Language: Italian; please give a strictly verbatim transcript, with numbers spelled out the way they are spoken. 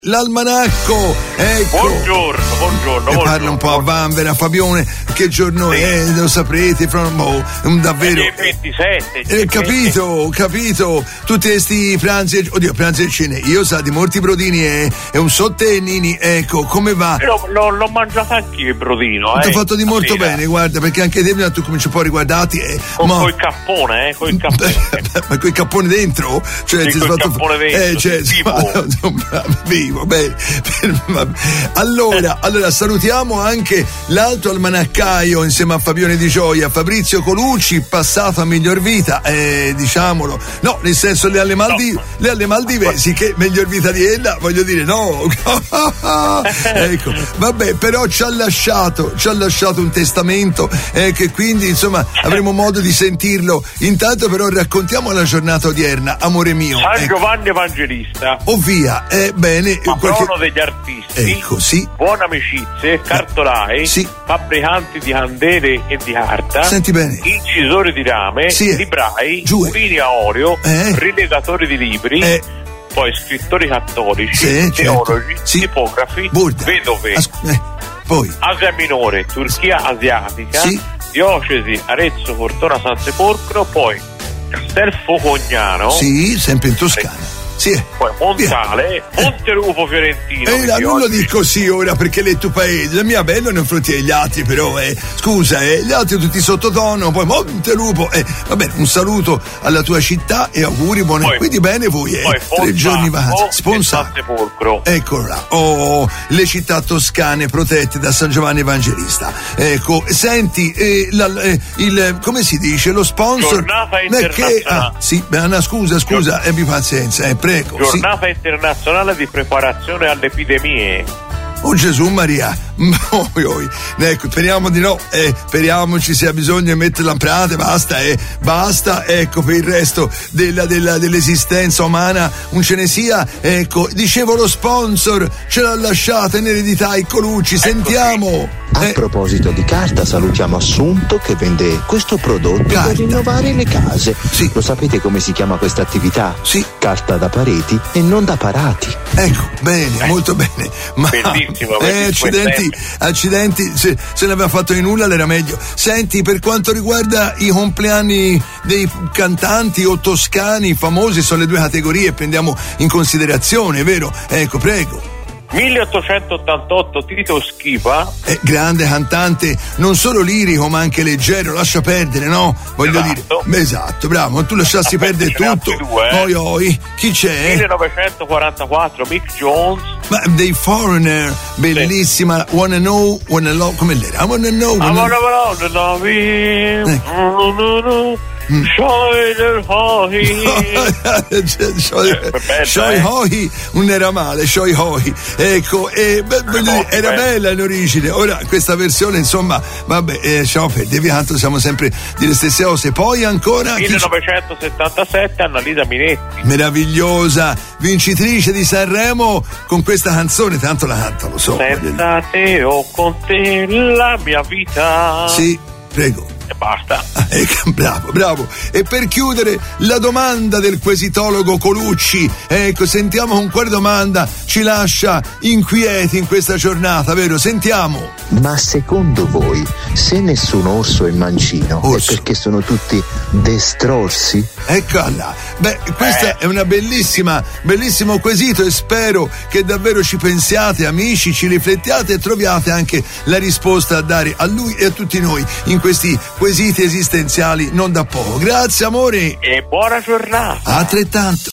L'almanacco, ecco. Buongiorno, buongiorno. E buongiorno parla un po' a vanvera, Fabione. Che giorno sì. è? Lo saprete, fra un po'. Davvero. È ventisette. Eh, capito, ho capito. Tutti questi pranzi, oddio, pranzi e cene. Io sa di molti brodini e, e un sottennini, ecco, come va? Io l'ho, l'ho mangiato anche il brodino, eh. Ti ho fatto di molto Stasera. bene, guarda, perché anche te tu cominci un po' riguardati. Eh, con ma... il cappone, eh, con il cappone. Ma con il cappone dentro? Cioè, sì, ti col fatto... cappone dentro. Eh, cioè, vivo. Bene. Allora, allora salutiamo anche l'altro almanaccaio insieme a Fabione Di Gioia, Fabrizio Colucci, passato a miglior vita, eh, diciamolo, no, nel senso le alle Maldive, no. le alle Maldivesi, che miglior vita di ella, voglio dire, no. Ecco, vabbè, però ci ha lasciato, ci ha lasciato un testamento, eh, che quindi insomma avremo modo di sentirlo. Intanto però raccontiamo la giornata odierna, amore mio. San ecco. Giovanni Evangelista. Oh via, eh, bene. Patrono qualche... degli artisti, ecco, sì. buone amicizie, cartolai, sì. fabbricanti di candele e di carta, senti bene, incisori di rame, sì. librai, Giù. mulini a olio, eh. rilegatori di libri, eh. poi scrittori cattolici, sì, teologi, certo. sì. tipografi, Burda. vedove, As- eh. poi Asia Minore, Turchia asiatica, sì. diocesi Arezzo, Cortona, San Sepolcro, poi Castelfocognano, sì, sempre in Toscana. Sì. Poi Montale, Montelupo Fiorentino. Eh, non lo dico sì ora perché è il tuo paese, la mia bella non fronti agli altri, però eh, scusa, eh, gli altri tutti sottotono, poi Montelupo, eh, vabbè, un saluto alla tua città e auguri buone, poi, quindi bene voi, eh, poi tre giorni vacanza, sponsor. Ecco là, oh, le città toscane protette da San Giovanni Evangelista. Ecco, senti, eh, la, eh, il, come si dice, lo sponsor. Giornata internazionale. Che, ah, sì, Anna, scusa, scusa, abbi pazienza, eh, prego. Giornata sì. internazionale di preparazione alle epidemie. Oh Gesù Maria, ecco, speriamo di no, eh, speriamo ci sia bisogno di metterla in pratica, basta, eh, basta, ecco, per il resto della, della, dell'esistenza umana non ce ne sia, ecco, dicevo lo sponsor, ce l'ha lasciata in eredità il Colucci, ecco, sentiamo. A eh. proposito di carta, salutiamo Assunto che vende questo prodotto carta. per rinnovare le case. Sì. Lo sapete come si chiama questa attività? Sì. Carta da pareti e non da parati. Ecco, bene, eh. molto bene. Ma bellissimo, eh, accidenti, accidenti, se, se ne aveva fatto di nulla l'era meglio. Senti, per quanto riguarda i compleanni dei cantanti o toscani famosi, sono le due categorie, prendiamo in considerazione, vero? Ecco, prego. milleottocentottantotto Tito Schipa, eh, grande cantante, non solo lirico ma anche leggero, lascia perdere, no? Voglio esatto. dire, esatto, bravo, tu lasciassi Aspetta, perdere tutto. Due, eh. Oi oi, chi c'è? millenovecentoquarantaquattro Mick Jones. Ma dei Foreigner, bellissima, sì. Wanna Know, Wanna Love, come l'era? I Wanna Know, Wanna, wanna know, love him. No, no, no. Shoy Hohi, Shoy Hohi, non era male, Shoy Hohi, ecco, e, beh, no, dire, era bella in origine. Ora questa versione, insomma, vabbè, eh, ciao, devi tanto siamo sempre delle stesse cose. Poi ancora millenovecentosettantasette Annalisa Minetti, meravigliosa, vincitrice di Sanremo con questa canzone, tanto la canta, lo so. Senza te o con te la mia vita. Sì, prego. E basta. Eh, bravo, bravo. E per chiudere la domanda del quesitologo Colucci, ecco, sentiamo con quale domanda ci lascia inquieti in questa giornata, vero? Sentiamo. Ma secondo voi, se nessun orso è mancino, orso. è perché sono tutti destrorsi? Eccola. Beh, questa eh. è una bellissima, bellissimo quesito e spero che davvero ci pensiate, amici, ci riflettiate e troviate anche la risposta a dare a lui e a tutti noi in questi quesiti esistenziali non da poco. Grazie amore e buona giornata. Altrettanto.